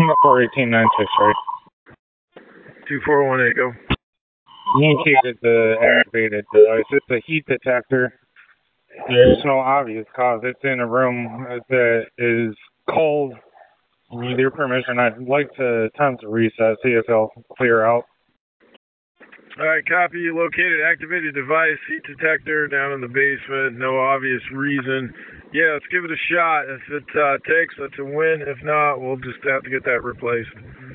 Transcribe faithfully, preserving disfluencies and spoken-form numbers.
Singapore eighteen nine six, right? two four one eight, go. Indicated the activated device. It's a heat detector. There's no obvious cause. It's in a room that is cold. With your permission, I'd like to attempt to reset, see if it'll clear out. Alright, copy. You located activated device, heat detector down in the basement. No obvious reason. Yeah, let's give it a shot. If it uh, takes, that's a win. If not, we'll just have to get that replaced.